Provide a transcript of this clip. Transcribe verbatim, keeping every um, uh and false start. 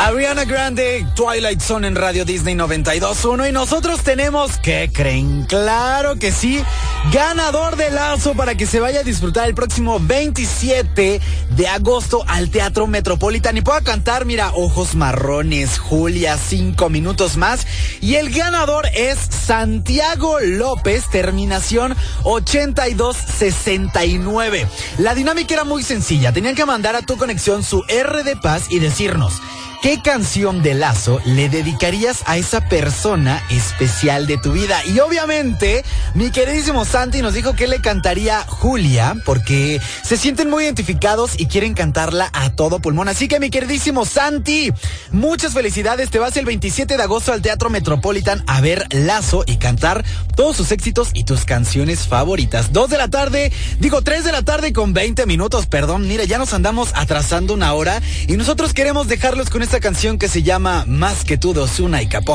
Ariana Grande, Twilight Zone en Radio Disney noventa y dos punto uno. Y nosotros tenemos, ¿qué creen? Claro que sí, ganador de Lazo para que se vaya a disfrutar el próximo veintisiete de agosto al Teatro Metropolitan y pueda cantar, mira, Ojos Marrones, Julia, Cinco Minutos Más. Y el ganador es Santiago López, terminación ochenta y dos sesenta y nueve. La dinámica era muy sencilla, tenían que mandar a tu conexión su R de Paz y decirnos ¿qué canción de Lazo le dedicarías a esa persona especial de tu vida? Y obviamente, mi queridísimo Santi nos dijo que le cantaría Julia, porque se sienten muy identificados y quieren cantarla a todo pulmón. Así que, mi queridísimo Santi, muchas felicidades. Te vas el veintisiete de agosto al Teatro Metropolitan a ver Lazo y cantar todos sus éxitos y tus canciones favoritas. Dos de la tarde, digo tres de la tarde con veinte minutos, perdón. Mira, ya nos andamos atrasando una hora y nosotros queremos dejarlos con esta canción que se llama Más que tú de Ozuna y Capó.